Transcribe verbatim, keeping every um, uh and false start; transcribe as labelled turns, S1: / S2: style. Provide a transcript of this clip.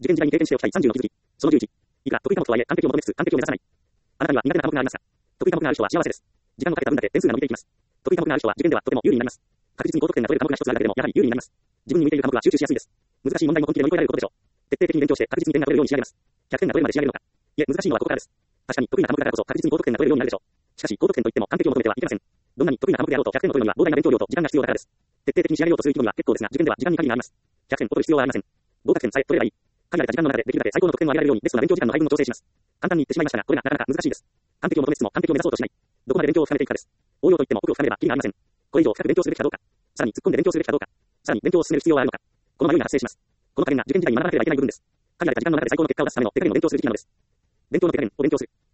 S1: 受験時代に経験しておきたいさんじゅうの気づき。そのじゅういち。いくら得意科目とはいえ完璧を求めつつ完璧を目指さない。あなたには苦手な科目がありますか？得意科目がある人は幸せです。時間をかけた分だけ点数が伸びていきます。得意科目がある人は受験ではとても有利になります。確実に高得点が取れる科目が一つあるだけでもやはり有利になります。自分に向いている科目は集中しやすいです。難しい問題も本気で乗り越えられることでしょう。徹底的に勉強して確実に点が取れるように仕上げます。ひゃくてんが取れるまで仕上げるのか。いえ、難しいのはここからです。確かに得意な科目だからこそ確実に高得点が取れるようになるでしょう。しかし高得点といっても完璧を求めてはいけません。どんなに得意な科目であろうとひゃくてんを取るには膨大な勉強量と時間が必要だからです。徹底的に仕上げようとする気分は結構ですが、受験では時間に限りがあります。ひゃくてんを取る必要はありません。合格点さえ取れればいい。限られた時間の中でできるだけ最高の得点を上げられるようにベストな勉強時間の配分を調整します。簡単に言ってしまいましたが、これがなかなか難しいです。完璧を求めつつも完璧を目指そうとしない。どこまで勉強を深めていくかです。応用といっても奥を深めればキリがありません。これ以上深く勉強するべきかどうか。さらに突っ込んで勉強するべきかどうか。さらに勉強を進める必要はあるのか。この迷いが発生します。この加減が受験時代に学ばなければいけない部分です。限られた時間の中で最高の結果を出すための手加減を勉強する時期なのです。勉強の手加減を勉強する。